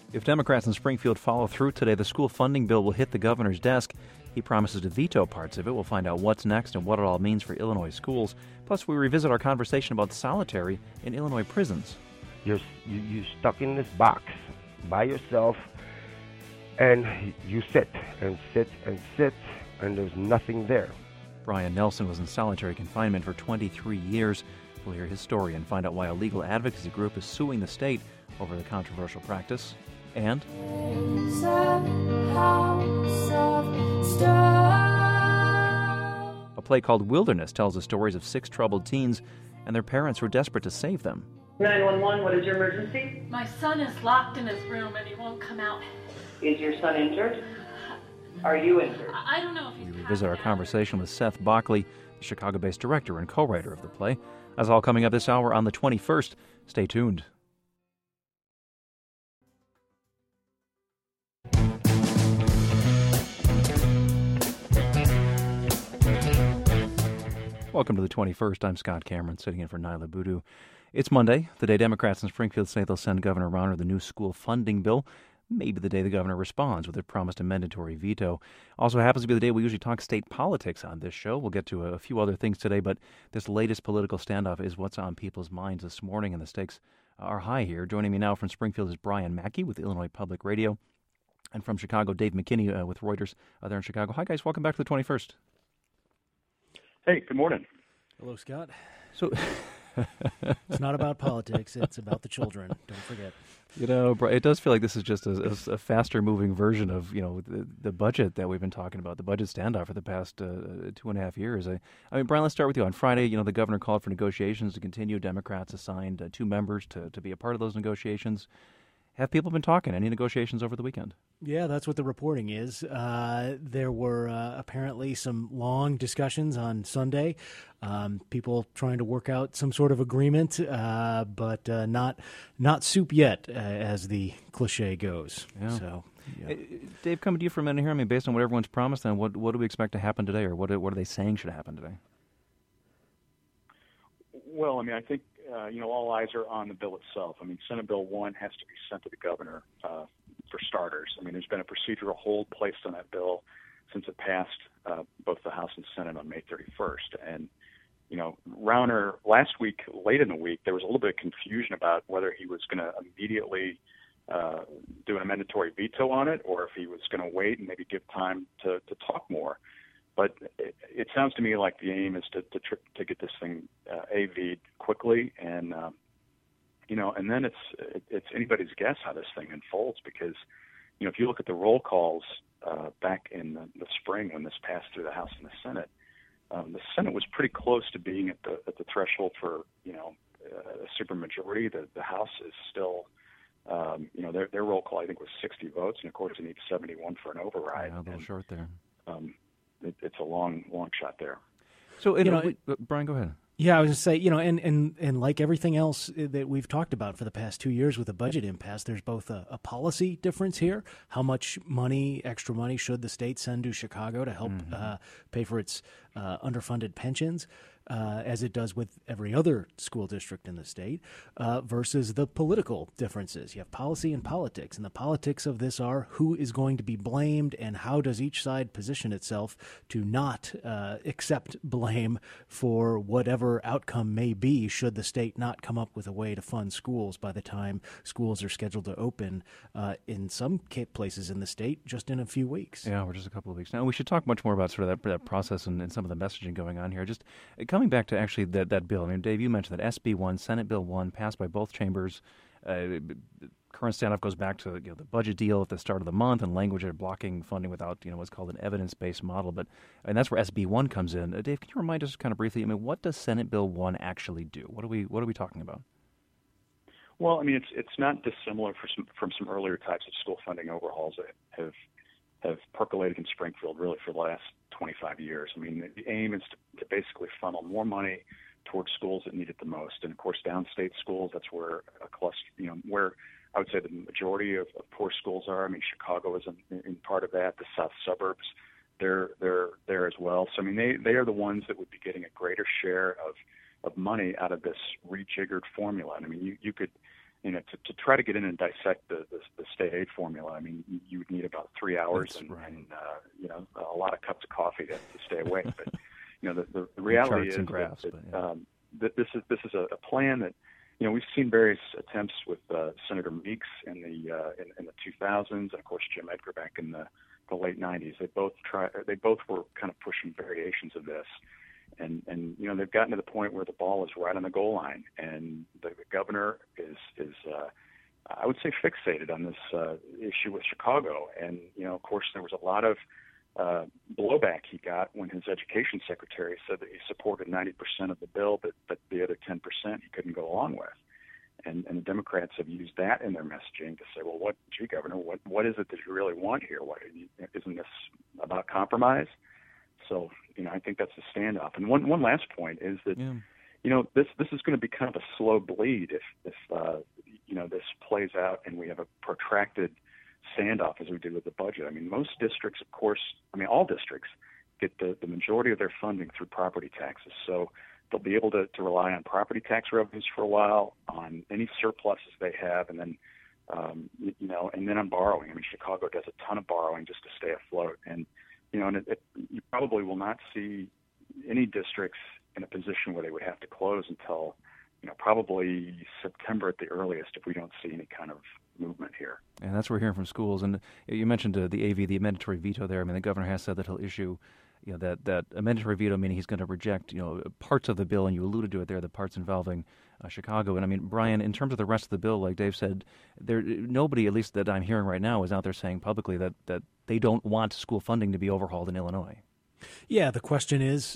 If Democrats in Springfield follow through today, the school funding bill will hit the governor's desk. He promises to veto parts of it. We'll find out what's next and what it all means for Illinois schools. Plus, we revisit our conversation about solitary in Illinois prisons. You're stuck in this box by yourself, and you sit and sit and sit, and there's nothing there. Brian Nelson was in solitary confinement for 23 years. We'll hear his story and find out why a legal advocacy group is suing the state over the controversial practice. And a play called Wilderness tells the stories of 6 troubled teens and their parents who are desperate to save them. 911, what is your emergency? My son is locked in his room and he won't come out. Is your son injured? Are you injured? I don't know if he's We revisit our conversation with Seth Bockley, the Chicago-based director and co-writer of the play. That's all coming up this hour on the 21st. Stay tuned. Welcome to the 21st. I'm Scott Cameron, sitting in for Nyla Boodoo. It's Monday, the day Democrats in Springfield say they'll send Governor Rauner the new school funding bill. Maybe the day the governor responds with a promised a mandatory veto. Also happens to be the day we usually talk state politics on this show. We'll get to a few other things today, but this latest political standoff is what's on people's minds this morning, and the stakes are high here. Joining me now from Springfield is Brian Mackey with Illinois Public Radio, and from Chicago, Dave McKinney with Reuters there in Chicago. Hi, guys. Welcome back to the 21st. Hey, good morning. Hello, Scott. So It's not about politics. It's about the children. Don't forget. You know, it does feel like this is just a faster-moving version of, you know, the budget that we've been talking about, the budget standoff for the past 2.5 years. I mean, Brian, let's start with you. On Friday, you know, the governor called for negotiations to continue. Democrats assigned 2 members to be a part of those negotiations. Have people been talking? Any negotiations over the weekend? Yeah, that's what the reporting is. There were apparently some long discussions on Sunday, people trying to work out some sort of agreement, but not soup yet, as the cliche goes. Yeah. So, yeah. Dave, coming to you for a minute here. I mean, based on what everyone's promised, then what do we expect to happen today, or what are they saying should happen today? Well, I mean, I think all eyes are on the bill itself. I mean, Senate Bill 1 has to be sent to the governor for starters. I mean, there's been a procedural hold placed on that bill since it passed both the House and Senate on May 31st. And, you know, Rauner, last week, late in the week, there was a little bit of confusion about whether he was going to immediately do an mandatory veto on it or if he was going to wait and maybe give time to talk more. But it sounds to me like the aim is to get this thing AV'd quickly, and and then it's anybody's guess how this thing unfolds, because if you look at the roll calls back in the spring when this passed through the House and the Senate, the Senate was pretty close to being at the threshold for a supermajority. The House is still their roll call I think was 60 votes, and of course it needs 71 for an override. Yeah, a little short there. It's a long shot there. So, Brian, go ahead. Yeah, I was going to say, and like everything else that we've talked about for the past 2 years with the budget impasse, there's both a policy difference here. How much extra money should the state send to Chicago to help pay for its underfunded pensions, as it does with every other school district in the state, versus the political differences. You have policy and politics, and the politics of this are who is going to be blamed and how does each side position itself to not accept blame for whatever outcome may be should the state not come up with a way to fund schools by the time schools are scheduled to open in some places in the state just in a few weeks. Yeah, we're just a couple of weeks now. We should talk much more about sort of that process and some of the messaging going on here. Just coming back to actually that bill. I mean, Dave, you mentioned that SB 1, Senate Bill 1, passed by both chambers. Current standoff goes back to the budget deal at the start of the month and language of blocking funding without what's called an evidence-based model. And that's where SB 1 comes in. Dave, can you remind us kind of briefly? I mean, what does Senate Bill 1 actually do? What are we talking about? Well, I mean, it's not dissimilar from some earlier types of school funding overhauls that have percolated in Springfield really for the last 25 years. I mean, the aim is to basically funnel more money towards schools that need it the most. And of course, downstate schools, that's where a cluster, where I would say the majority of poor schools are. I mean, Chicago is in part of that. The south suburbs, they're there as well. So I mean, they are the ones that would be getting a greater share of money out of this rejiggered formula. And I mean, you could to try to get in and dissect the state aid formula, I mean, you would need about 3 hours and a lot of cups of coffee to stay awake. But the reality is that this is a plan that we've seen various attempts with Senator Meeks in the 2000s, and of course Jim Edgar back in the late 90s. They both were kind of pushing variations of this. And they've gotten to the point where the ball is right on the goal line, and the governor is I would say fixated on this issue with Chicago. And of course, there was a lot of blowback he got when his education secretary said that he supported 90% of the bill, but the other 10% he couldn't go along with. And the Democrats have used that in their messaging to say, well, Governor, what is it that you really want here? Isn't this about compromise? So, I think that's the standoff. And one last point is that, this is going to be kind of a slow bleed if this plays out and we have a protracted standoff as we did with the budget. I mean, most districts, of course, all districts get the majority of their funding through property taxes. So they'll be able to rely on property tax revenues for a while, on any surpluses they have, and then, and then on borrowing. I mean, Chicago does a ton of borrowing just to stay afloat. And, you probably will not see any districts in a position where they would have to close until, probably September at the earliest if we don't see any kind of movement here. And that's what we're hearing from schools. And you mentioned the AV, the mandatory veto there. I mean, the governor has said that he'll issue that a mandatory veto, meaning he's going to reject, parts of the bill, and you alluded to it there, the parts involving Chicago. And I mean, Brian, in terms of the rest of the bill, like Dave said, nobody, at least that I'm hearing right now, is out there saying publicly that they don't want school funding to be overhauled in Illinois. Yeah, the question is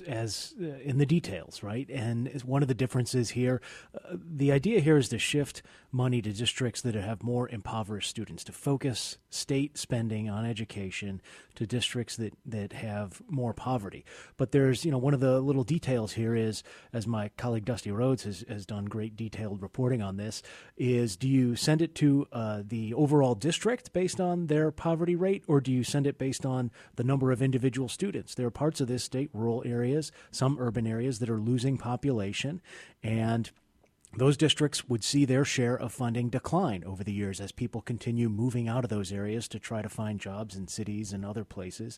in the details, right? And one of the differences here, the idea here is to shift money to districts that have more impoverished students, to focus state spending on education to districts that have more poverty. But there's, one of the little details here is, as my colleague Dusty Rhodes has done great detailed reporting on this, is do you send it to the overall district based on their poverty rate, or do you send it based on the number of individual students? There are parts of this state, rural areas, some urban areas, that are losing population, and those districts would see their share of funding decline over the years as people continue moving out of those areas to try to find jobs in cities and other places.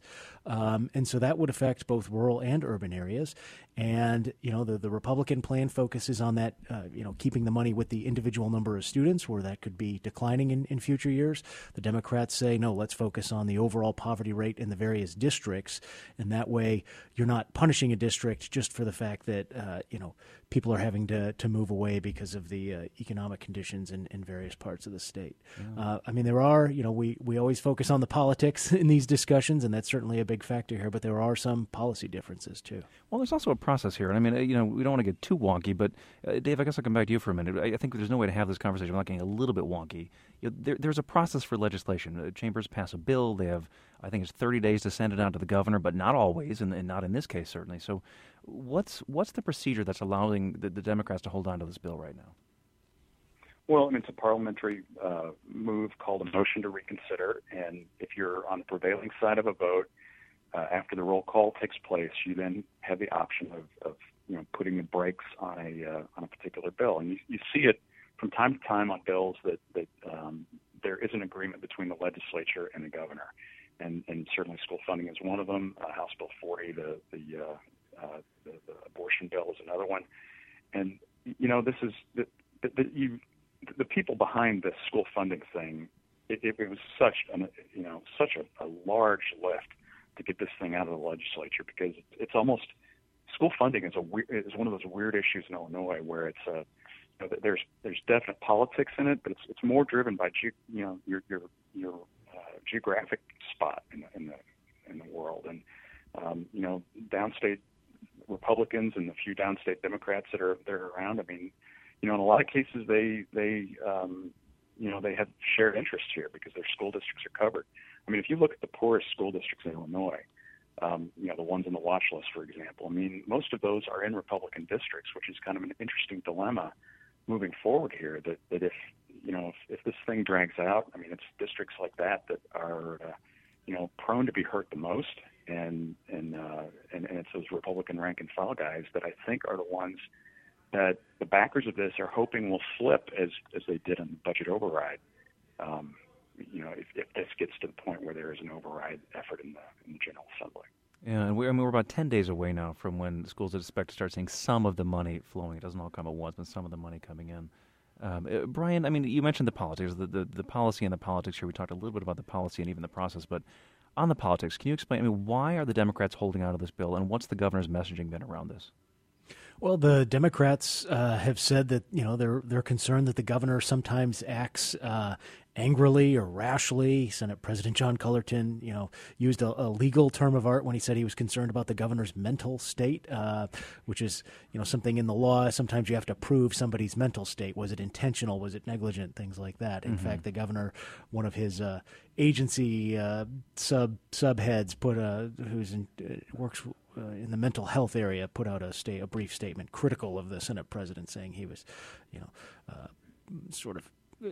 And so that would affect both rural and urban areas. And, the Republican plan focuses on that, keeping the money with the individual number of students, where that could be declining in future years. The Democrats say, no, let's focus on the overall poverty rate in the various districts. And that way you're not punishing a district just for the fact that, people are having to move away because of the economic conditions in various parts of the state. Yeah. There are, we always focus on the politics in these discussions, and that's certainly a big factor here, but there are some policy differences too. Well, there's also a process here. And we don't want to get too wonky, but Dave, I guess I'll come back to you for a minute. I think there's no way to have this conversation without getting a little bit wonky. There's a process for legislation. Chambers pass a bill. They have, I think it's 30 days to send it out to the governor, but not always, and not in this case, certainly. So what's the procedure that's allowing the Democrats to hold on to this bill right now? Well, it's a parliamentary move called a motion to reconsider, and if you're on the prevailing side of a vote, after the roll call takes place, you then have the option of putting the brakes on a particular bill, and you see it from time to time on bills that there is an agreement between the legislature and the governor, and certainly school funding is one of them. House Bill 40, the abortion bill is another one, and this is the people behind this school funding thing. It was such a large lift to get this thing out of the legislature, because it's almost, school funding is one of those weird issues in Illinois where it's there's definite politics in it, but it's more driven by your geographic spot in the world, and downstate Republicans and the few downstate Democrats that are around. In a lot of cases they have shared interests here because their school districts are covered. If you look at the poorest school districts in Illinois, the ones on the watch list, for example, most of those are in Republican districts, which is kind of an interesting dilemma moving forward here. That if this thing drags out, it's districts like that are prone to be hurt the most, and it's those Republican rank and file guys that I think are the ones that the backers of this are hoping will flip as they did on the budget override. If this gets to the point where there is an override effort in the General Assembly. Yeah, and we're about 10 days away now from when schools expect to start seeing some of the money flowing. It doesn't all come at once, but some of the money coming in. Brian, I mean, you mentioned the politics, the policy and the politics here. We talked a little bit about the policy and even the process, but on the politics, can you explain, I mean, why are the Democrats holding out of this bill, and what's the governor's messaging been around this? Well, the Democrats have said that they're concerned that the governor sometimes acts angrily or rashly. Senate President John Cullerton, used a legal term of art when he said he was concerned about the governor's mental state, which is something in the law. Sometimes you have to prove somebody's mental state. Was it intentional? Was it negligent? Things like that. In fact, the governor, one of his agency subheads, works in the mental health area, put out a brief statement critical of the Senate president, saying he was, sort of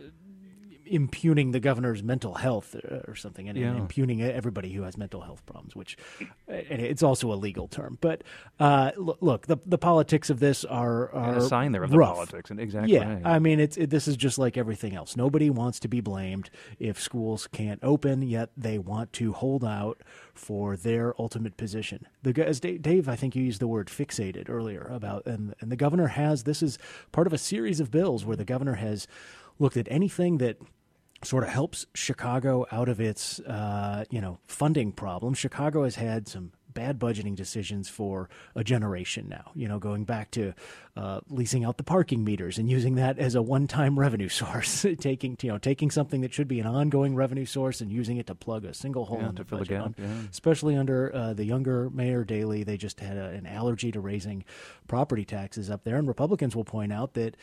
impugning the governor's mental health or something, and impugning everybody who has mental health problems, which and it's also a legal term. But look, the politics of this are a sign there of rough. The politics, and exactly. Yeah, right. I mean, this is just like everything else. Nobody wants to be blamed if schools can't open, yet they want to hold out for their ultimate position. As Dave, I think you used the word fixated earlier about, and the governor has. This is part of a series of bills where the governor has looked at anything that sort of helps Chicago out of its, funding problems. Chicago has had some bad budgeting decisions for a generation now, going back to leasing out the parking meters and using that as a one-time revenue source, taking something that should be an ongoing revenue source and using it to plug a single hole in the fill budget. the gap, Especially under the younger Mayor Daley, they just had an allergy to raising property taxes up there. And Republicans will point out that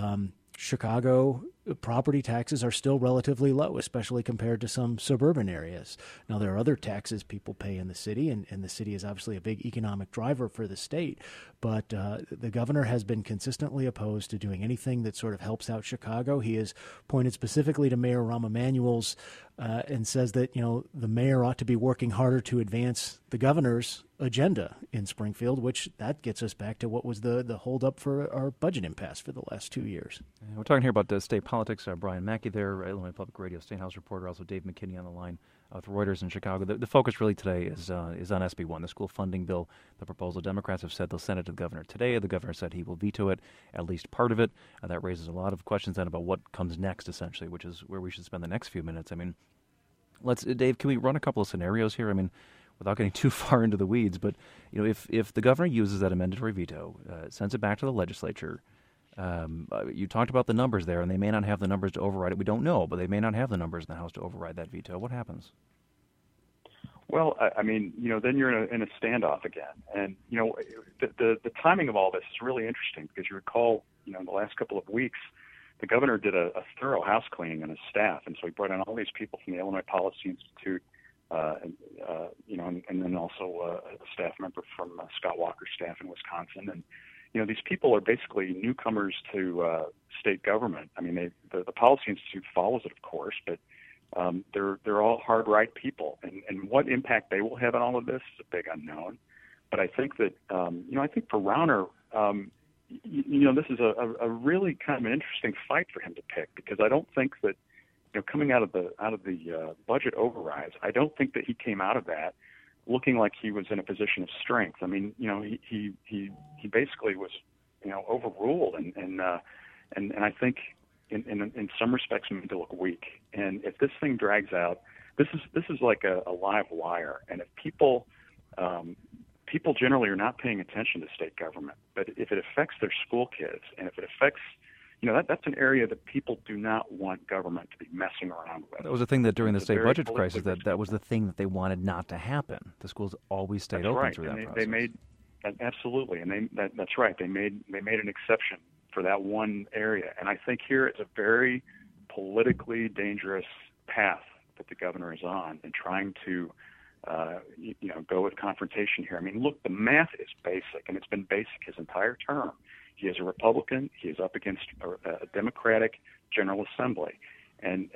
Chicago property taxes are still relatively low, especially compared to some suburban areas. Now, there are other taxes people pay in the city, and the city is obviously a big economic driver for the state. But the governor has been consistently opposed to doing anything that sort of helps out Chicago. He has pointed specifically to Mayor Rahm Emanuel's and says that, the mayor ought to be working harder to advance the governor's agenda in Springfield, which that gets us back to what was the holdup for our budget impasse for the last 2 years. We're talking here about state politics. Brian Mackey there, Illinois Public Radio State House reporter, also Dave McKinney on the line with Reuters in Chicago. The focus really today is on SB 1, the school funding bill, the proposal. Democrats have said they'll send it to the governor today. The governor said he will veto it, at least part of it. That raises a lot of questions then about what comes next, essentially, which is where we should spend the next few minutes. I mean, Dave, can we run a couple of scenarios here? I mean, without getting too far into the weeds, but if the governor uses that mandatory veto, sends it back to the legislature, you talked about the numbers there, and they may not have the numbers to override it. We don't know, but they may not have the numbers in the House to override that veto. What happens? Well, I mean, then you're in a standoff again, and the timing of all this is really interesting because you recall, in the last couple of weeks, the governor did a thorough house cleaning on his staff, and so he brought in all these people from the Illinois Policy Institute, and then also a staff member from Scott Walker's staff in Wisconsin, and these people are basically newcomers to state government. I mean, the Policy Institute follows it, of course, but they're all hard right people, and what impact they will have on all of this is a big unknown. But I think that I think for Rauner, this is a really kind of an interesting fight for him to pick, because I don't think that coming out of the budget overrides, I don't think that he came out of that looking like he was in a position of strength. I mean, he basically was overruled, and I think in some respects made to look weak. And if this thing drags out, this is like a live wire. And if people generally are not paying attention to state government, but if it affects their school kids, and if it affects that's an area that people do not want government to be messing around with. That was the thing that during the state budget crisis, that was the thing that they wanted not to happen. The schools always stayed open through that process. They made absolutely, and that's right. They made an exception for that one area, and I think here it's a very politically dangerous path that the governor is on in trying to go with confrontation here. I mean, look, the math is basic, and it's been basic his entire term. He is a Republican. He is up against a Democratic General Assembly, and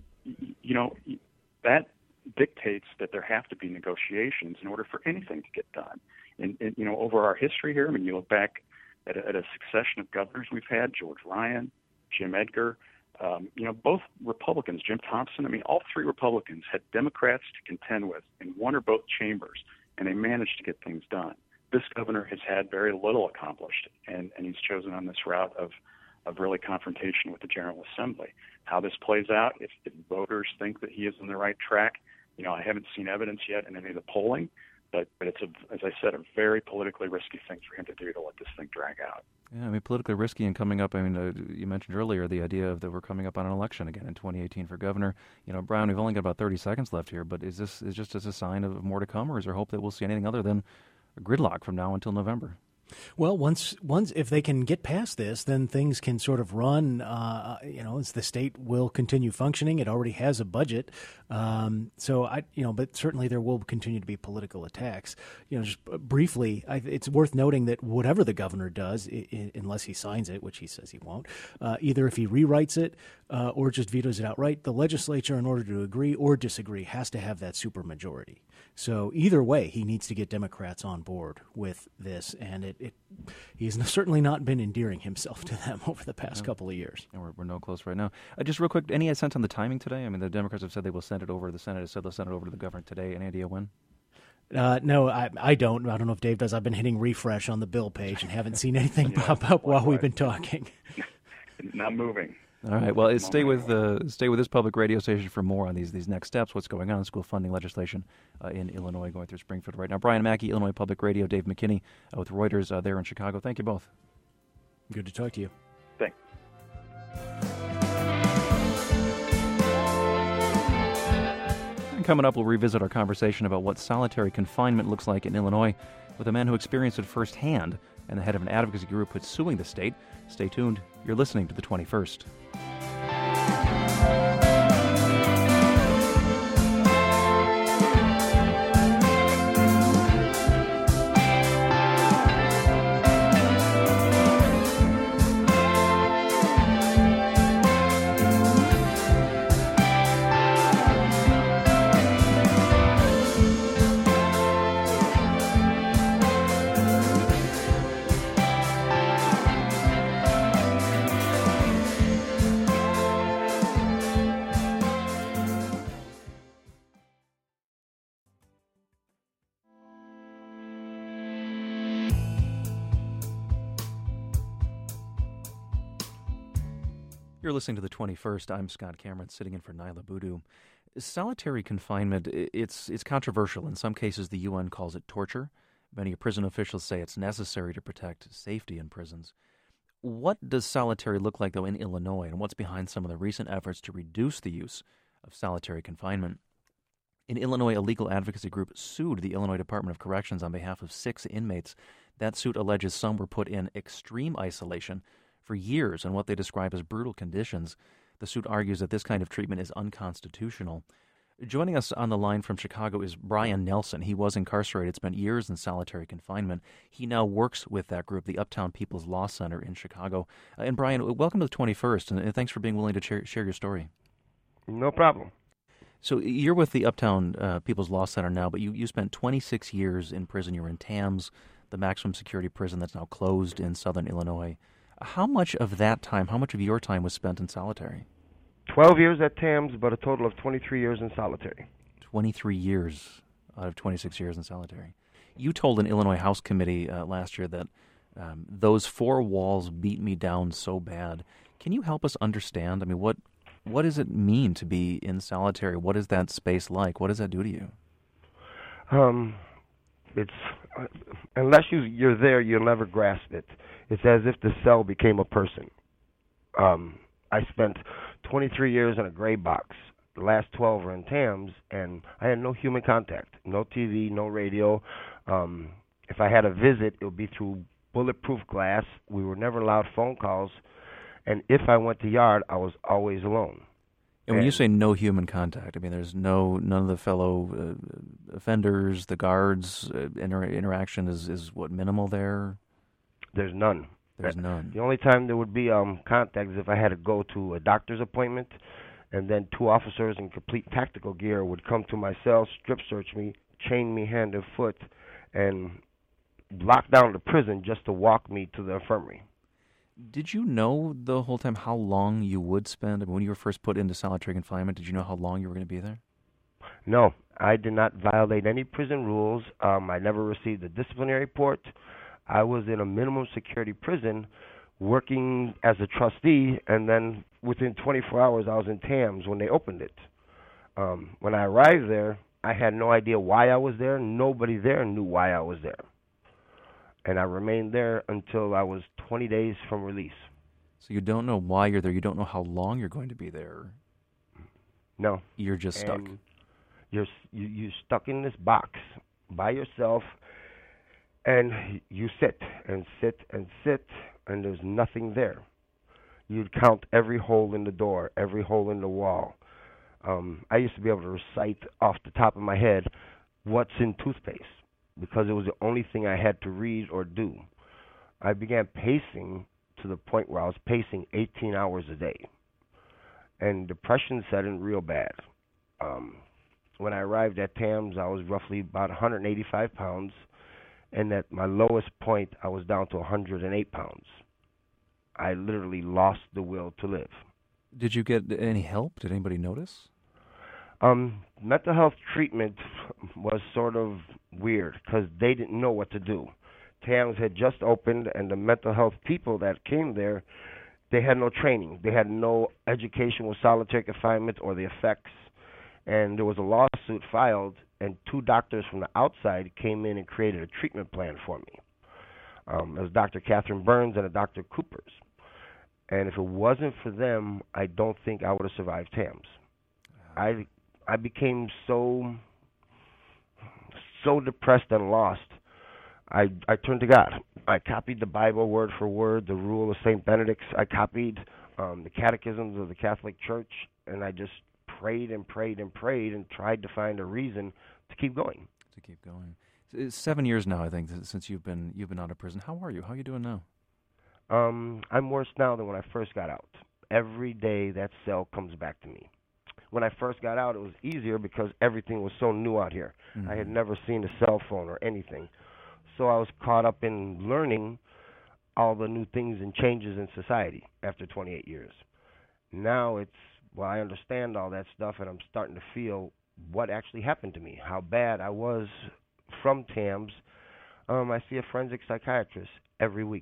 that dictates that there have to be negotiations in order for anything to get done. And over our history here, I mean, you look back at a succession of governors we've had, George Ryan, Jim Edgar, both Republicans, Jim Thompson. I mean, all three Republicans had Democrats to contend with in one or both chambers, and they managed to get things done. This governor has had very little accomplished, and he's chosen on this route of really confrontation with the General Assembly. How this plays out, if voters think that he is on the right track, I haven't seen evidence yet in any of the polling, but it's, as I said, a very politically risky thing for him to do, to let this thing drag out. Yeah, I mean, politically risky and coming up. I mean, you mentioned earlier the idea of that we're coming up on an election again in 2018 for governor. Brian, we've only got about 30 seconds left here, but is this just as a sign of more to come, or is there hope that we'll see anything other than a gridlock from now until November? Well, once if they can get past this, then things can sort of run. As the state will continue functioning. It already has a budget, but certainly there will continue to be political attacks. Just briefly, it's worth noting that whatever the governor does, unless he signs it, which he says he won't, either if he rewrites it or just vetoes it outright, the legislature, in order to agree or disagree, has to have that supermajority. So either way, he needs to get Democrats on board with this, and he's certainly not been endearing himself to them over the past couple of years. And we're no close right now. Just real quick, any sense on the timing today? I mean, the Democrats have said they will send it over. The Senate has said they'll send it over to the governor today. Any idea when? No, I don't. I don't know if Dave does. I've been hitting refresh on the bill page and haven't seen anything pop up while we've been talking. Not moving. All right. Well, stay with this public radio station for more on these next steps. What's going on in school funding legislation in Illinois, going through Springfield right now. Brian Mackey, Illinois Public Radio. Dave McKinney with Reuters there in Chicago. Thank you both. Good to talk to you. Thanks. And coming up, we'll revisit our conversation about what solitary confinement looks like in Illinois with a man who experienced it firsthand and the head of an advocacy group who's suing the state. Stay tuned. You're listening to The 21st. You're listening to The 21st. I'm Scott Cameron, sitting in for Naila Boodoo. Solitary confinement, it's controversial. In some cases, the UN calls it torture. Many prison officials say it's necessary to protect safety in prisons. What does solitary look like, though, in Illinois, and what's behind some of the recent efforts to reduce the use of solitary confinement? In Illinois, a legal advocacy group sued the Illinois Department of Corrections on behalf of 6 inmates. That suit alleges some were put in extreme isolation for years in what they describe as brutal conditions. The suit argues that this kind of treatment is unconstitutional. Joining us on the line from Chicago is Brian Nelson. He was incarcerated, spent years in solitary confinement. He now works with that group, the Uptown People's Law Center in Chicago. And Brian, welcome to the 21st, and thanks for being willing to share your story. No problem. So you're with the Uptown People's Law Center now, but you spent 26 years in prison. You were in TAMS, the maximum security prison that's now closed in southern Illinois. How much of that time, how much of your time was spent in solitary? 12 years at TAMS, but a total of 23 years in solitary. 23 years out of 26 years in solitary. You told an Illinois House committee last year that those 4 walls beat me down so bad. Can you help us understand? I mean, what does it mean to be in solitary? What is that space like? What does that do to you? It's unless you're there, you'll never grasp it. It's as if the cell became a person. I spent 23 years in a gray box. The last 12 were in TAMS, and I had no human contact, no TV, no radio. If I had a visit, it would be through bulletproof glass. We were never allowed phone calls, and if I went to yard, I was always alone. And when you say no human contact, I mean there's none of the fellow offenders, the guards, interaction is what, minimal there? There's none. There's none. The only time there would be contact is if I had to go to a doctor's appointment, and then 2 officers in complete tactical gear would come to my cell, strip search me, chain me hand and foot, and locked down the prison just to walk me to the infirmary. Did you know the whole time how long you would spend? I mean, when you were first put into solitary confinement, did you know how long you were going to be there? No, I did not violate any prison rules. I never received a disciplinary report. I was in a minimum security prison working as a trustee, and then within 24 hours I was in TAMS when they opened it. When I arrived there, I had no idea why I was there. Nobody there knew why I was there. And I remained there until I was 20 days from release. So you don't know why you're there. You don't know how long you're going to be there. No. You're just stuck. And you're stuck in this box by yourself, and you sit and sit and sit, and there's nothing there. You'd count every hole in the door, every hole in the wall. I used to be able to recite off the top of my head what's in toothpaste because it was the only thing I had to read or do. I began pacing to the point where I was pacing 18 hours a day. And depression set in real bad. When I arrived at TAMS, I was roughly about 185 pounds, and at my lowest point, I was down to 108 pounds. I literally lost the will to live. Did you get any help? Did anybody notice? Mental health treatment was sort of weird because they didn't know what to do. TAMS had just opened, and the mental health people that came there, they had no training. They had no education with solitary confinement or the effects. And there was a lawsuit filed, and 2 doctors from the outside came in and created a treatment plan for me. It was Dr. Catherine Burns and a Dr. Coopers. And if it wasn't for them, I don't think I would have survived TAMS. I became so depressed and lost. I turned to God. I copied the Bible word for word, the Rule of St. Benedict. I copied the catechisms of the Catholic Church, and I just prayed and prayed and prayed and tried to find a reason to keep going. To keep going. It's 7 years now, I think, since you've been out of prison. How are you? How are you doing now? I'm worse now than when I first got out. Every day that cell comes back to me. When I first got out, it was easier because everything was so new out here. I had never seen a cell phone or anything. So I was caught up in learning all the new things and changes in society after 28 years. Now I understand all that stuff, and I'm starting to feel what actually happened to me, how bad I was from TAMS. I see a forensic psychiatrist every week.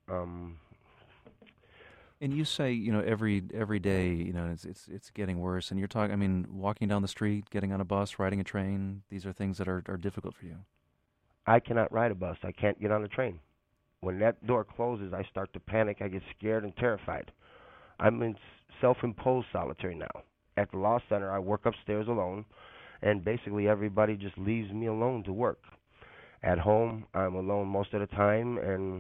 And you say, every day, it's getting worse. And you're talking, I mean, walking down the street, getting on a bus, riding a train, these are things that are difficult for you. I cannot ride a bus. I can't get on a train. When that door closes, I start to panic. I get scared and terrified. I'm in self-imposed solitary now. At the law center, I work upstairs alone, and basically everybody just leaves me alone to work. At home, I'm alone most of the time, and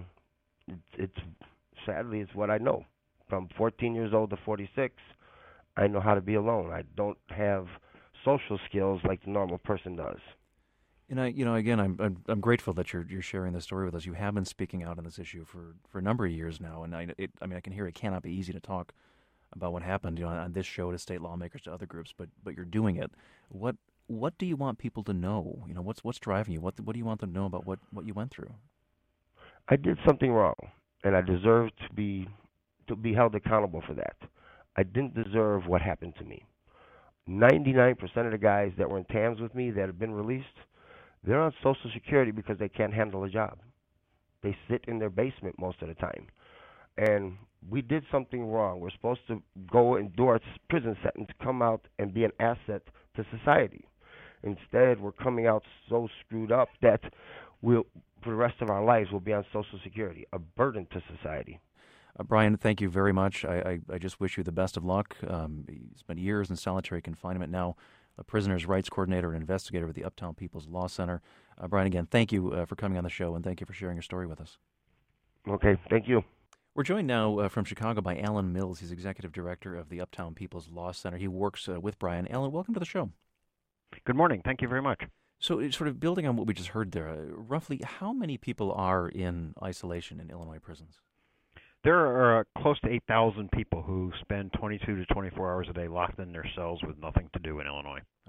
sadly, it's what I know. From 14 years old to 46, I know how to be alone. I don't have social skills like the normal person does. And again, I'm grateful that you're sharing this story with us. You have been speaking out on this issue for a number of years now, and I can hear it cannot be easy to talk about what happened, on this show to state lawmakers, to other groups, but you're doing it. What do you want people to know? What's driving you? What do you want them to know about what you went through? I did something wrong, and I deserve to be held accountable for that. I didn't deserve what happened to me. 99% of the guys that were in TAMS with me that have been released, they're on Social Security because they can't handle a job. They sit in their basement most of the time. And we did something wrong. We're supposed to go and do our prison sentence, come out and be an asset to society. Instead, we're coming out so screwed up that for the rest of our lives, we'll be on Social Security, a burden to society. Brian, thank you very much. I just wish you the best of luck. You spent years in solitary confinement, now a prisoner's rights coordinator and investigator with the Uptown People's Law Center. Brian, again, thank you for coming on the show, and thank you for sharing your story with us. Okay, thank you. We're joined now from Chicago by Alan Mills. He's executive director of the Uptown People's Law Center. He works with Brian. Alan, welcome to the show. Good morning. Thank you very much. So sort of building on what we just heard there, roughly how many people are in isolation in Illinois prisons? There are close to 8,000 people who spend 22 to 24 hours a day locked in their cells with nothing to do in Illinois.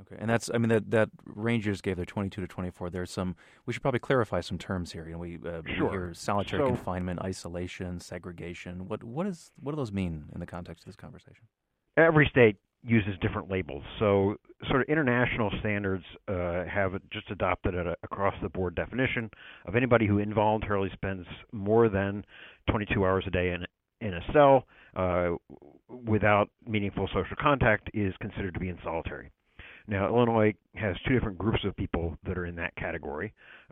Okay, and that's, I mean, that range you just gave there, 22 to 24. There's some. We should probably clarify some terms here. You know, we hear solitary confinement, isolation, segregation. What do those mean in the context of this conversation? Every state uses different labels. So, sort of international standards have just adopted an across-the-board definition of anybody who involuntarily spends more than 22 hours a day in a cell without meaningful social contact is considered to be in solitary. Now, Illinois has two different groups of people that are in that category.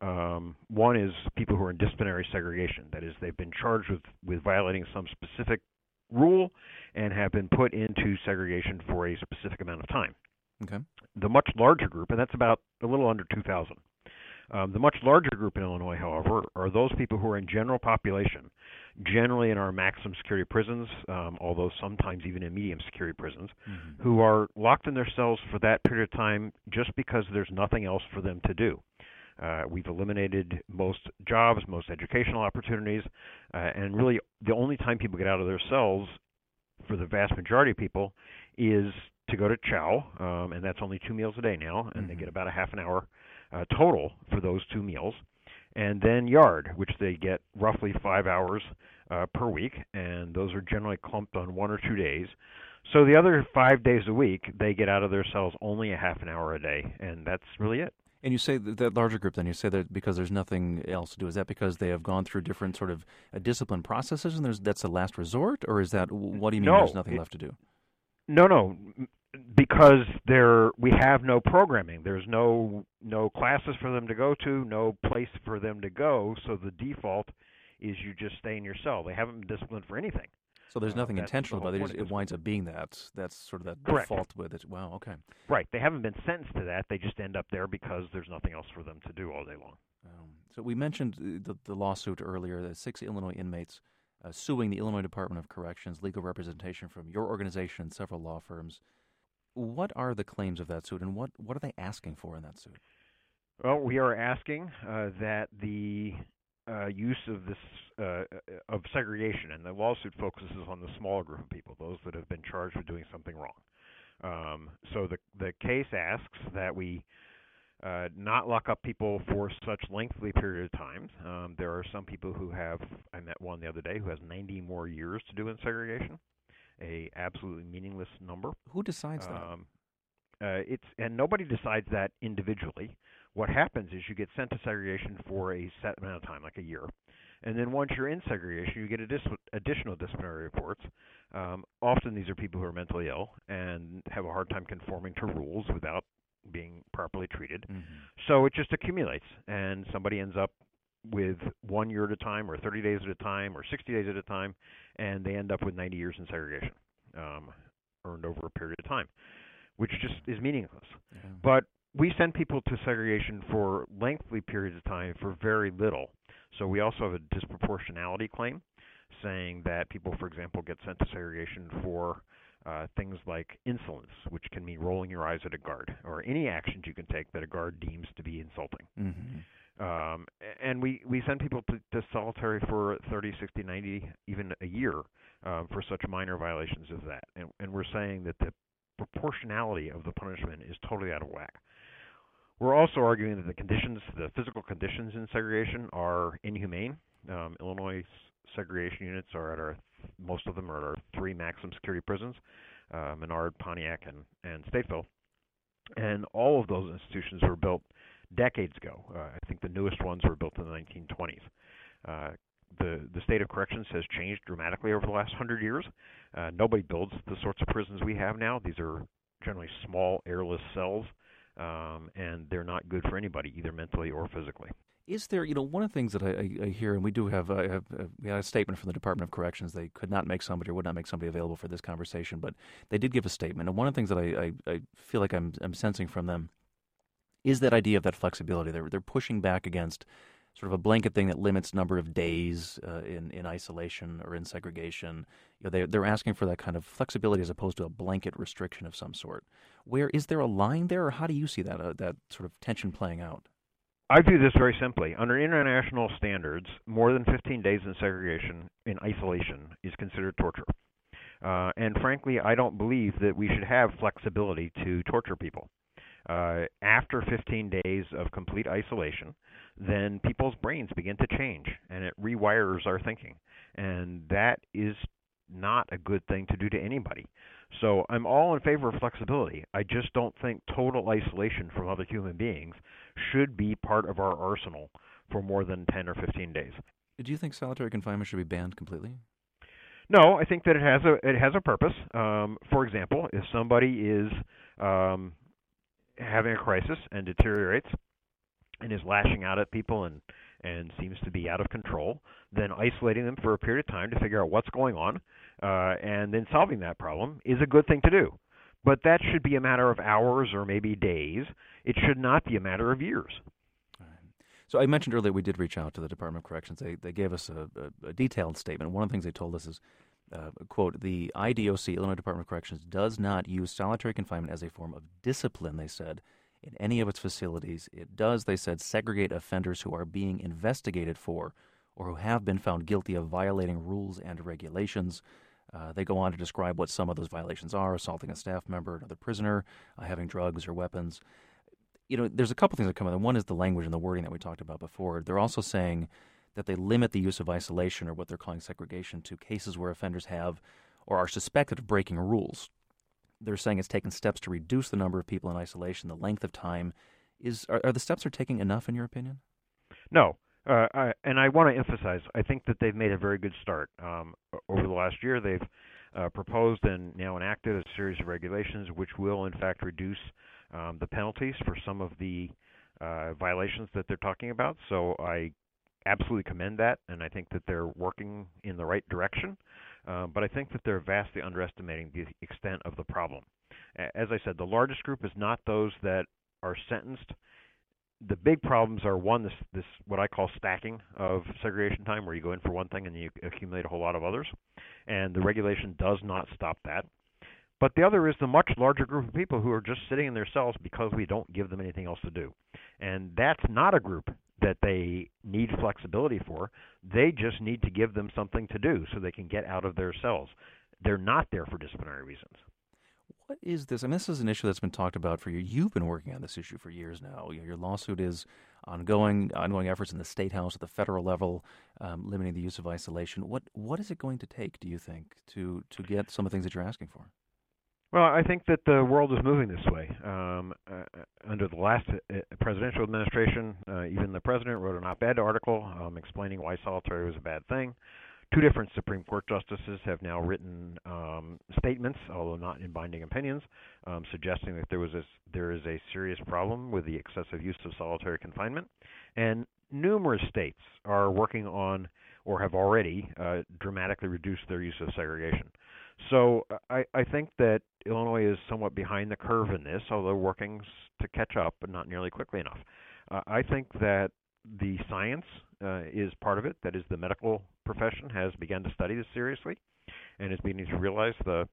One is people who are in disciplinary segregation. That is, they've been charged with violating some specific rule and have been put into segregation for a specific amount of time. Okay. The much larger group, and that's about a little under 2,000. The much larger group in Illinois, however, are those people who are in general population, generally in our maximum security prisons, although sometimes even in medium security prisons, who are locked in their cells for that period of time just because there's nothing else for them to do. We've eliminated most jobs, most educational opportunities, and really the only time people get out of their cells for the vast majority of people is to go to chow, and that's only 2 meals a day now, and they get about a half an hour total for those 2 meals, and then yard, which they get roughly 5 hours per week, and those are generally clumped on 1 or 2 days. So the other 5 days a week, they get out of their cells only a half an hour a day, and that's really it. And you say that larger group, then you say that because there's nothing else to do. Is that because they have gone through different sort of discipline processes, and that's a last resort, or is that, what do you mean there's nothing left to do? No, because we have no programming. There's no classes for them to go to, no place for them to go, so the default is you just stay in your cell. They haven't been disciplined for anything. So there's nothing intentional about it. It winds up being that. That's sort of that Correct. default with it. Wow, okay. Right. They haven't been sentenced to that. They just end up there because there's nothing else for them to do all day long. So we mentioned the lawsuit earlier, the 6 Illinois inmates suing the Illinois Department of Corrections, legal representation from your organization and several law firms. What are the claims of that suit, and what are they asking for in that suit? Well, we are asking that the use of this of segregation, and the lawsuit focuses on the smaller group of people, those that have been charged with doing something wrong. So the case asks that we not lock up people for such lengthy period of time. There are some people who have, I met one the other day who has 90 more years to do in segregation, a absolutely meaningless number. Who decides that? And nobody decides that individually. What happens is you get sent to segregation for a set amount of time, like a year. And then once you're in segregation, you get additional disciplinary reports. Often these are people who are mentally ill and have a hard time conforming to rules without being properly treated. So it just accumulates, and somebody ends up with 1 year at a time, or 30 days at a time, or 60 days at a time, and they end up with 90 years in segregation, earned over a period of time, which just is meaningless. But we send people to segregation for lengthy periods of time for very little. So we also have a disproportionality claim, saying that people, for example, get sent to segregation for things like insolence, which can mean rolling your eyes at a guard, or any actions you can take that a guard deems to be insulting. And we send people to solitary for 30, 60, 90, even a year for such minor violations as that. And we're saying that the proportionality of the punishment is totally out of whack. We're also arguing that the physical conditions in segregation are inhumane. Illinois segregation units are most of them are at our 3 maximum security prisons, Menard, Pontiac, and Stateville. And all of those institutions were built decades ago. I think the newest ones were built in the 1920s. The state of corrections has changed dramatically over the last 100 years. Nobody builds the sorts of prisons we have now. These are generally small, airless cells, and they're not good for anybody, either mentally or physically. Is there, one of the things that I hear, and we do have, we had a statement from the Department of Corrections. They could not make somebody or would not make somebody available for this conversation, but they did give a statement. And one of the things that I feel like I'm sensing from them is that idea of that flexibility. They're pushing back against sort of a blanket thing that limits number of days in isolation or in segregation. They're asking for that kind of flexibility as opposed to a blanket restriction of some sort. Where is there a line there, or how do you see that sort of tension playing out? I view this very simply. Under international standards, more than 15 days in segregation, in isolation, is considered torture. And frankly, I don't believe that we should have flexibility to torture people. After 15 days of complete isolation, then people's brains begin to change, and it rewires our thinking. And that is not a good thing to do to anybody. So I'm all in favor of flexibility. I just don't think total isolation from other human beings should be part of our arsenal for more than 10 or 15 days. Do you think solitary confinement should be banned completely? No, I think that it has a purpose. For example, if somebody is having a crisis and deteriorates and is lashing out at people and seems to be out of control, then isolating them for a period of time to figure out what's going on and then solving that problem is a good thing to do. But that should be a matter of hours or maybe days. It should not be a matter of years. So I mentioned earlier we did reach out to the Department of Corrections. They gave us a detailed statement. One of the things they told us is, quote, the IDOC, Illinois Department of Corrections, does not use solitary confinement as a form of discipline, they said, in any of its facilities. It does, they said, segregate offenders who are being investigated for or who have been found guilty of violating rules and regulations. They go on to describe what some of those violations are: assaulting a staff member, another prisoner, having drugs or weapons. You know, there's a couple things that come in. One is the language and the wording that we talked about before. They're also saying that they limit the use of isolation, or what they're calling segregation, to cases where offenders have or are suspected of breaking rules. They're saying it's taken steps to reduce the number of people in isolation, the length of time. Are the steps they're taking enough, in your opinion? No. And I want to emphasize, I think that they've made a very good start. Over the last year, they've proposed and now enacted a series of regulations which will, in fact, reduce the penalties for some of the violations that they're talking about. So I absolutely commend that, and I think that they're working in the right direction. But I think that they're vastly underestimating the extent of the problem. As I said, the largest group is not those that are sentenced. The big problems are, one, this what I call stacking of segregation time, where you go in for one thing and you accumulate a whole lot of others. And the regulation does not stop that. But the other is the much larger group of people who are just sitting in their cells because we don't give them anything else to do. And that's not a group that they need flexibility for. They just need to give them something to do so they can get out of their cells. They're not there for disciplinary reasons. What is this? I mean, this is an issue that's been talked about for years. You've been working on this issue for years now. Your lawsuit is ongoing efforts in the State House at the federal level, limiting the use of isolation. What is it going to take, do you think, to get some of the things that you're asking for? Well, I think that the world is moving this way. Under the last presidential administration, even the president wrote an op-ed article explaining why solitary was a bad thing. Two different Supreme Court justices have now written statements, although not in binding opinions, suggesting that there is a serious problem with the excessive use of solitary confinement. And numerous states are working on or have already dramatically reduced their use of segregation. So I think that Illinois is somewhat behind the curve in this, although working to catch up, but not nearly quickly enough. I think that the science is part of it. That is, the medical profession has begun to study this seriously and is beginning to realize the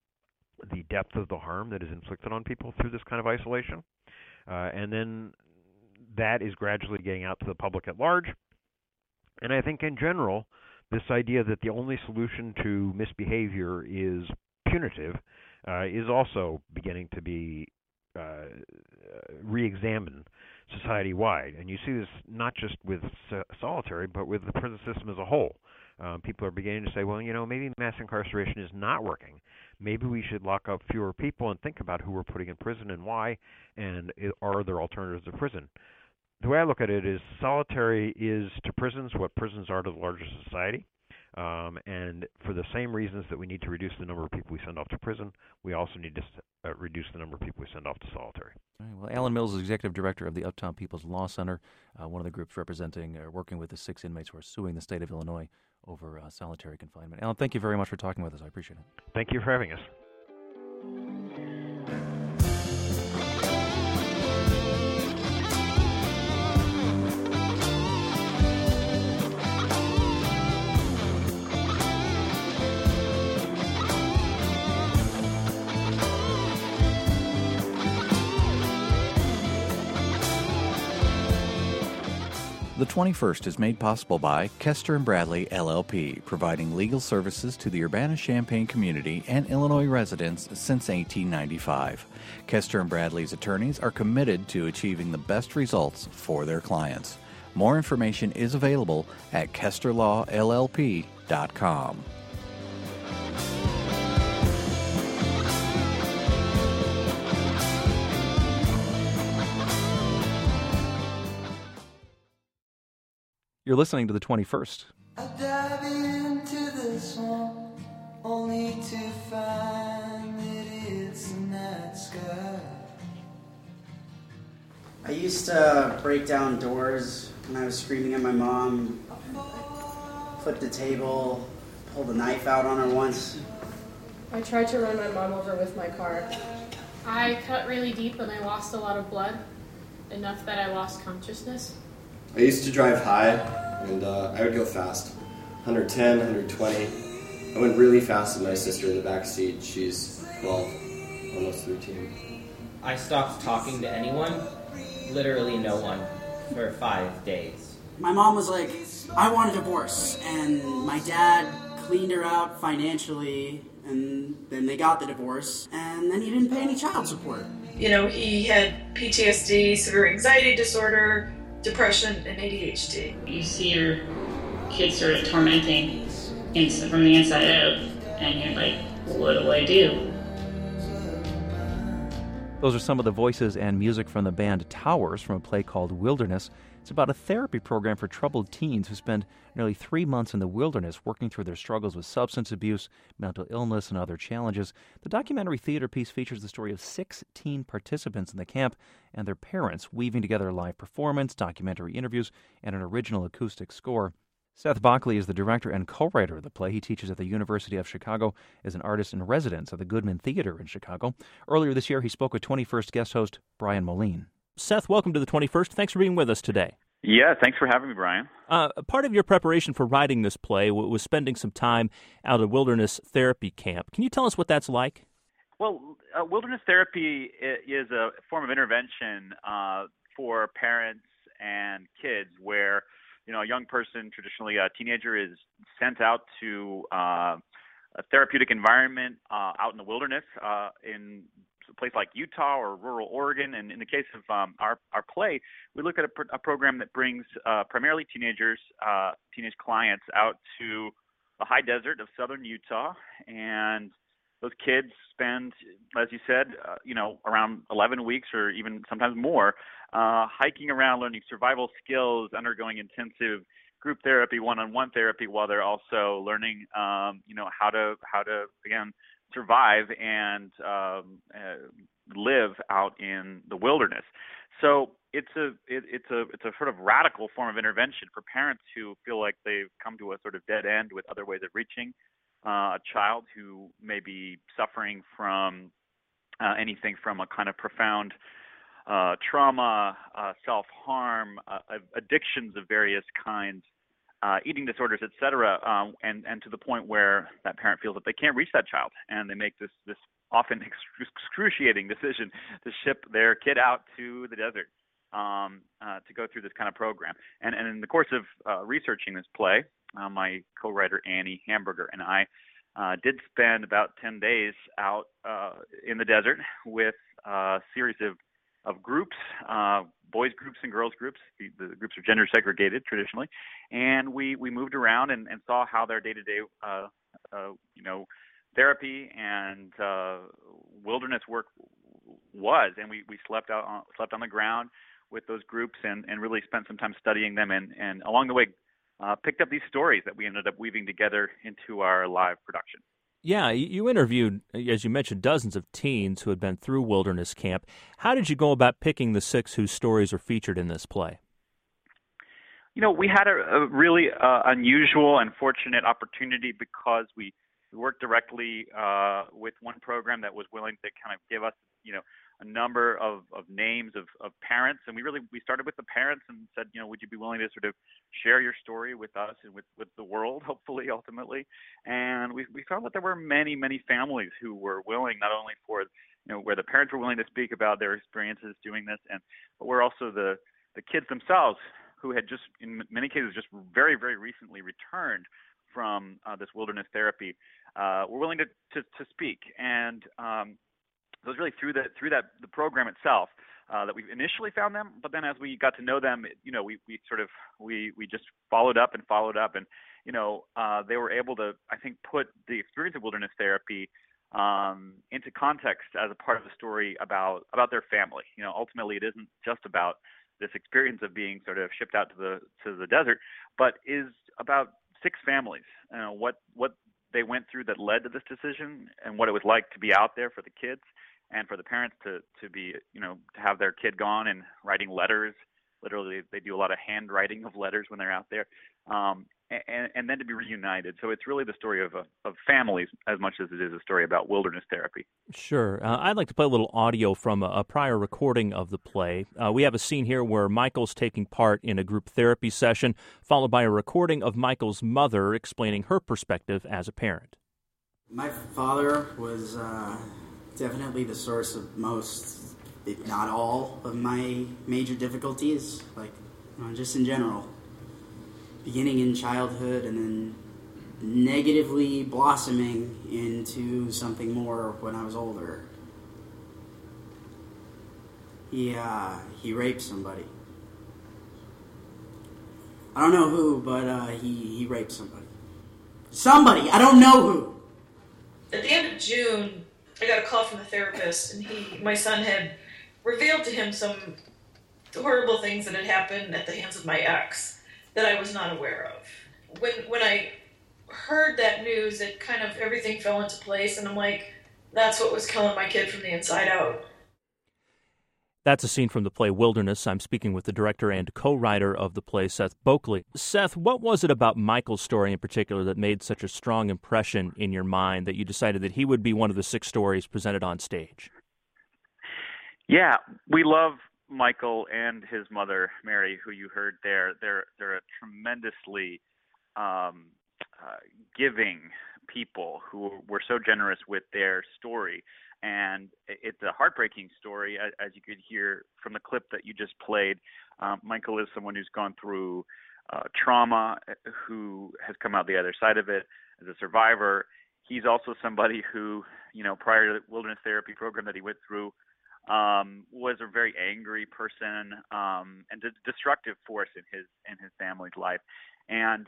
depth of the harm that is inflicted on people through this kind of isolation. And then that is gradually getting out to the public at large. And I think in general, this idea that the only solution to misbehavior is punitive is also beginning to be re-examined society-wide. And you see this not just with solitary, but with the prison system as a whole. People are beginning to say, well, maybe mass incarceration is not working. Maybe we should lock up fewer people and think about who we're putting in prison and why, and are there alternatives to prison? The way I look at it is solitary is to prisons what prisons are to the larger society. And for the same reasons that we need to reduce the number of people we send off to prison, we also need to reduce the number of people we send off to solitary. All right, well, Alan Mills is Executive Director of the Uptown People's Law Center, one of the groups representing or working with the 6 inmates who are suing the state of Illinois over solitary confinement. Alan, thank you very much for talking with us. I appreciate it. Thank you for having us. The 21st is made possible by Kester and Bradley LLP, providing legal services to the Urbana-Champaign community and Illinois residents since 1895. Kester and Bradley's attorneys are committed to achieving the best results for their clients. More information is available at kesterlawllp.com. You're listening to the 21st. I dive into this one, only to find that it's a night sky. I used to break down doors when I was screaming at my mom. Flipped the table, pulled a knife out on her once. I tried to run my mom over with my car. I cut really deep and I lost a lot of blood, enough that I lost consciousness. I used to drive high, and I would go fast, 110, 120. I went really fast with my sister in the back seat. She's 12, almost 13. I stopped talking to anyone, literally no one, for 5 days. My mom was like, I want a divorce, and my dad cleaned her out financially, and then they got the divorce, and then he didn't pay any child support. You know, he had PTSD, severe anxiety disorder, depression, and ADHD. You see your kids sort of tormenting from the inside out, and you're like, what do I do? Those are some of the voices and music from the band Towers from a play called Wilderness. It's about a therapy program for troubled teens who spend nearly 3 months in the wilderness working through their struggles with substance abuse, mental illness, and other challenges. The documentary theater piece features the story of 6 teen participants in the camp and their parents, weaving together a live performance, documentary interviews, and an original acoustic score. Seth Bockley is the director and co-writer of the play. He teaches at the University of Chicago as an artist in residence at the Goodman Theater in Chicago. Earlier this year, he spoke with 21st guest host Brian Moline. Seth, welcome to the 21st. Thanks for being with us today. Yeah, thanks for having me, Brian. Part of your preparation for writing this play was spending some time out at Wilderness Therapy Camp. Can you tell us what that's like? Well, wilderness therapy is a form of intervention for parents and kids where, you know, a young person, traditionally a teenager, is sent out to a therapeutic environment out in the wilderness in a place like Utah or rural Oregon. And in the case of our play, we look at a program that brings primarily teenage clients out to the high desert of southern Utah. And those kids spend, as you said, around 11 weeks or even sometimes more, hiking around, learning survival skills, undergoing intensive group therapy, one-on-one therapy, while they're also learning, how to again survive and live out in the wilderness. So it's a sort of radical form of intervention for parents who feel like they've come to a sort of dead end with other ways of reaching a child who may be suffering from anything from a kind of profound trauma, self-harm, addictions of various kinds, eating disorders, etc., and to the point where that parent feels that they can't reach that child, and they make this often excruciating decision to ship their kid out to the desert to go through this kind of program. And in the course of researching this play, my co-writer Annie Hamburger and I did spend about 10 days out in the desert with a series of groups, boys groups and girls groups. The groups are gender segregated traditionally, and we moved around and saw how their day-to-day therapy and wilderness work was, and we slept on the ground with those groups and really spent some time studying them, and along the way picked up these stories that we ended up weaving together into our live production. Yeah, you interviewed, as you mentioned, dozens of teens who had been through wilderness camp. How did you go about picking the 6 whose stories are featured in this play? You know, we had a really unusual and fortunate opportunity because we worked directly with one program that was willing to kind of give us, a number of names of parents, and we started with the parents and said, would you be willing to sort of share your story with us and with the world, hopefully, ultimately. And we found that there were many, many families who were willing, not only for, where the parents were willing to speak about their experiences doing this, but were also the kids themselves who had just, in many cases, just very, very recently returned from this wilderness therapy, were willing to speak. And it was really through the program itself that we initially found them. But then as we got to know them, we just followed up, and they were able to, I think, put the experience of wilderness therapy into context as a part of the story about their family. Ultimately, it isn't just about this experience of being sort of shipped out to the desert, but is about 6 families. What they went through that led to this decision, and what it was like to be out there for the kids, and for the parents to be, to have their kid gone and writing letters. Literally, they do a lot of handwriting of letters when they're out there, and then to be reunited. So it's really the story of families as much as it is a story about wilderness therapy. Sure. I'd like to play a little audio from a prior recording of the play. We have a scene here where Michael's taking part in a group therapy session, followed by a recording of Michael's mother explaining her perspective as a parent. My father was definitely the source of most, if not all, of my major difficulties, just in general. Beginning in childhood and then negatively blossoming into something more when I was older. He raped somebody. I don't know who, but he raped somebody. Somebody! I don't know who! At the end of June, I got a call from the therapist, and my son had revealed to him some horrible things that had happened at the hands of my ex that I was not aware of. When I heard that news, it kind of, everything fell into place, and I'm like, that's what was killing my kid from the inside out. That's a scene from the play Wilderness. I'm speaking with the director and co-writer of the play, Seth Boakley. Seth, what was it about Michael's story in particular that made such a strong impression in your mind that you decided that he would be one of the 6 stories presented on stage? Yeah, we love Michael and his mother, Mary, who you heard there. They're a tremendously giving people who were so generous with their story. And it's a heartbreaking story, as you could hear from the clip that you just played. Michael is someone who's gone through trauma, who has come out the other side of it as a survivor. He's also somebody who, prior to the wilderness therapy program that he went through, was a very angry person and a destructive force in his family's life. And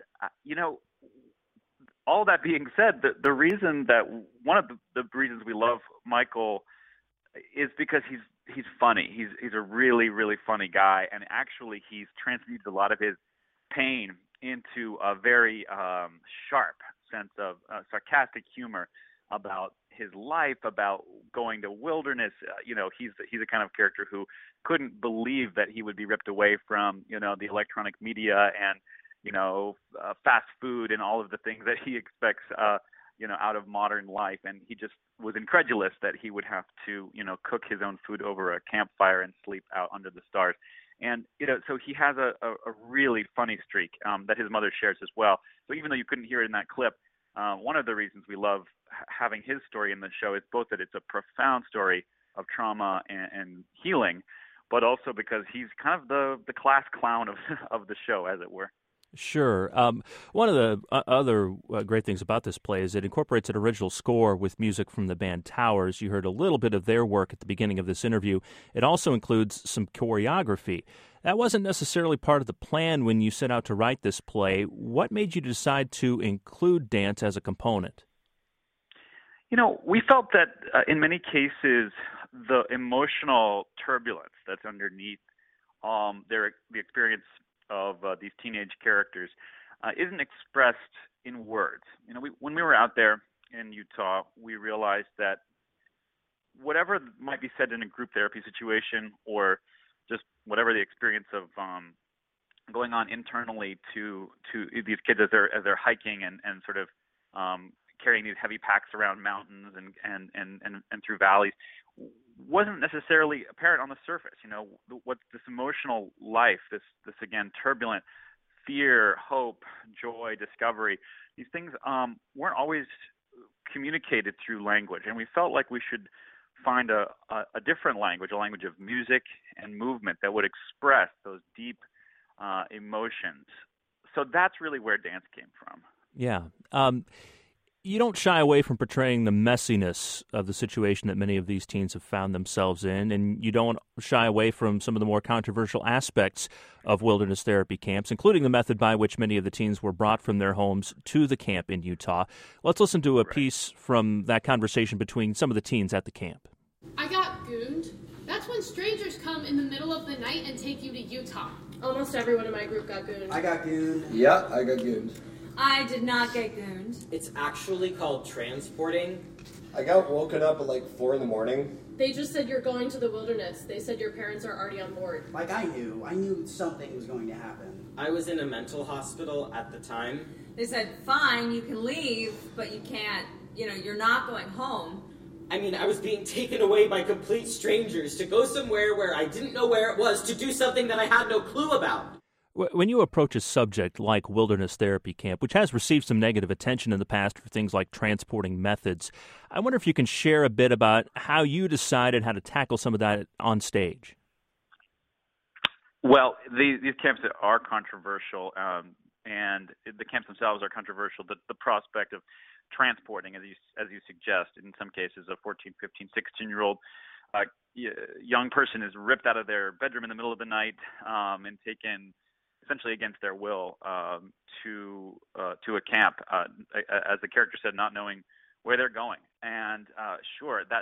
all that being said, the reason that one of the reasons we love Michael is because he's funny. He's a really, really funny guy, and actually he's transmuted a lot of his pain into a very sharp sense of sarcastic humor about his life, about going to wilderness. He's the kind of character who couldn't believe that he would be ripped away from the electronic media and fast food and all of the things that he expects, out of modern life. And he just was incredulous that he would have to, cook his own food over a campfire and sleep out under the stars. And, so he has a really funny streak that his mother shares as well. So even though you couldn't hear it in that clip, one of the reasons we love having his story in the show is both that it's a profound story of trauma and healing, but also because he's kind of the class clown of the show, as it were. Sure. One of the other great things about this play is it incorporates an original score with music from the band Towers. You heard a little bit of their work at the beginning of this interview. It also includes some choreography. That wasn't necessarily part of the plan when you set out to write this play. What made you decide to include dance as a component? We felt that in many cases, the emotional turbulence that's underneath the experience of these teenage characters isn't expressed in words. When we were out there in Utah, we realized that whatever might be said in a group therapy situation, or just whatever the experience of going on internally to these kids as they're hiking and sort of carrying these heavy packs around mountains and through valleys, wasn't necessarily apparent on the surface. What this emotional life, this again turbulent fear, hope, joy, discovery, these things weren't always communicated through language, and we felt like we should find a different language, a language of music and movement that would express those deep emotions. So that's really where dance came from. Yeah. You don't shy away from portraying the messiness of the situation that many of these teens have found themselves in, and you don't shy away from some of the more controversial aspects of wilderness therapy camps, including the method by which many of the teens were brought from their homes to the camp in Utah. Let's listen to a piece from that conversation between some of the teens at the camp. I got gooned. That's when strangers come in the middle of the night and take you to Utah. Almost everyone in my group got gooned. I got gooned. Yeah, I got gooned. I did not get gooned. It's actually called transporting. I got woken up at like 4 a.m. They just said you're going to the wilderness. They said your parents are already on board. Like I knew something was going to happen. I was in a mental hospital at the time. They said, fine, you can leave, but you can't, you're not going home. I mean, I was being taken away by complete strangers to go somewhere where I didn't know where it was, to do something that I had no clue about. When you approach a subject like wilderness therapy camp, which has received some negative attention in the past for things like transporting methods, I wonder if you can share a bit about how you decided how to tackle some of that on stage. Well, these camps are controversial, and the camps themselves are controversial. The prospect of transporting, as you suggest, in some cases, a 14, 15, 16-year-old young person is ripped out of their bedroom in the middle of the night and taken essentially against their will to a camp, as the character said, not knowing where they're going. And sure, that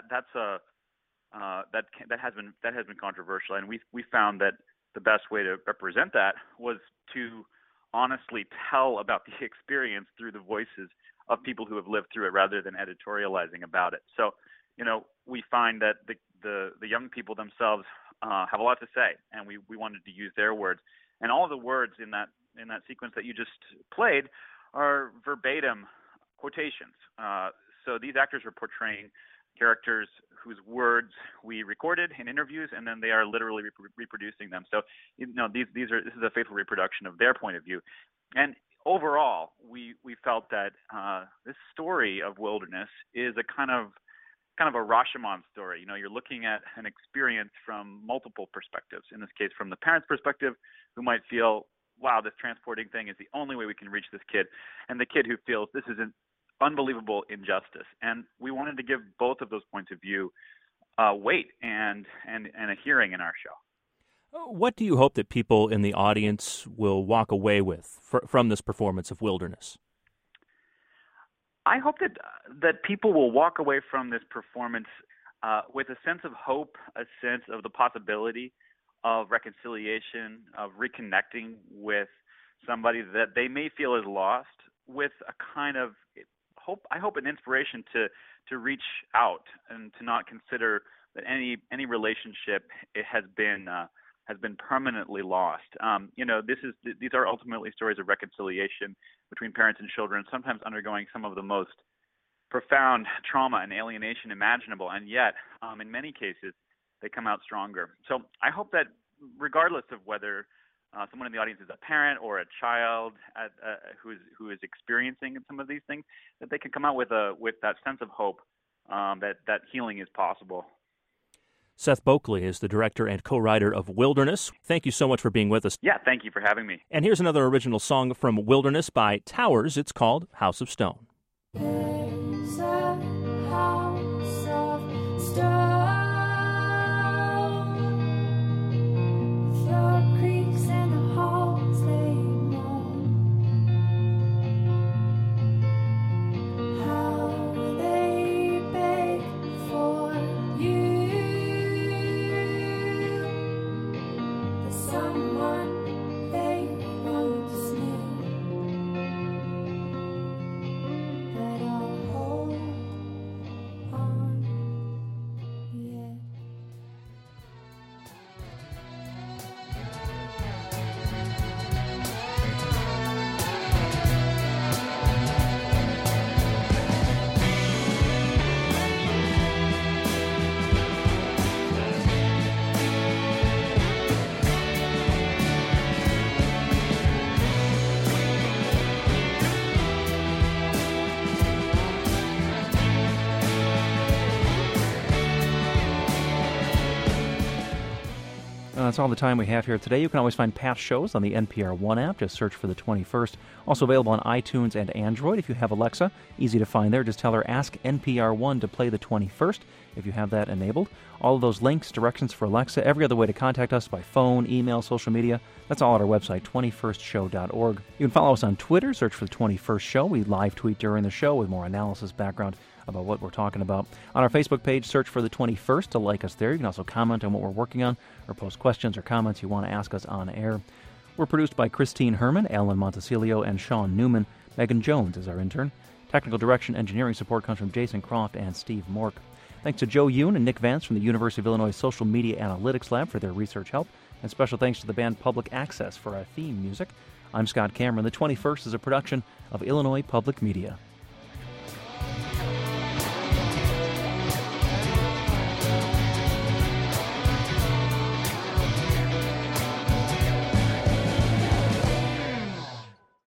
has been controversial, and we found that the best way to represent that was to honestly tell about the experience through the voices of people who have lived through it, rather than editorializing about it. So, we find that the young people themselves have a lot to say, and we wanted to use their words. And all of the words in that sequence that you just played are verbatim quotations. So these actors were portraying characters whose words we recorded in interviews, and then they are literally reproducing them. So this is a faithful reproduction of their point of view. And overall, we felt that this story of wilderness is a kind of a Rashomon story. You're looking at an experience from multiple perspectives. In this case, from the parent's perspective, who might feel, wow, this transporting thing is the only way we can reach this kid, and the kid who feels this is an unbelievable injustice. And we wanted to give both of those points of view weight and a hearing in our show. What do you hope that people in the audience will walk away with from this performance of Wilderness? I hope that people will walk away from this performance with a sense of hope, a sense of the possibility of reconciliation, of reconnecting with somebody that they may feel is lost, with a kind of hope. I hope an inspiration to reach out and to not consider that any relationship has been permanently lost. These are ultimately stories of reconciliation between parents and children, sometimes undergoing some of the most profound trauma and alienation imaginable, and yet, in many cases, they come out stronger. So I hope that regardless of whether someone in the audience is a parent or a child who is experiencing some of these things, that they can come out with that sense of hope that healing is possible. Seth Boakley is the director and co-writer of Wilderness. Thank you so much for being with us. Yeah, thank you for having me. And here's another original song from Wilderness by Towers. It's called House of Stone. There's a house of stone, the creeks and the halls they moan. How they beg for you, the someone they once knew. That I'll hold on, yeah. That's all the time we have here today. You can always find past shows on the NPR One app. Just search for the 21st. Also available on iTunes and Android. If you have Alexa, easy to find there. Just tell her, ask NPR One to play the 21st, if you have that enabled. All of those links, directions for Alexa, every other way to contact us by phone, email, social media, that's all at our website, 21stshow.org. You can follow us on Twitter. Search for the 21st Show. We live tweet during the show with more analysis, background about what we're talking about. On our Facebook page, search for the 21st to like us there. You can also comment on what we're working on or post questions or comments you want to ask us on air. We're produced by Christine Herman, Alan Montecillo, and Sean Newman. Megan Jones is our intern. Technical direction, engineering support comes from Jason Croft and Steve Mork. Thanks to Joe Yoon and Nick Vance from the University of Illinois Social Media Analytics Lab for their research help. And special thanks to the band Public Access for our theme music. I'm Scott Cameron. The 21st is a production of Illinois Public Media.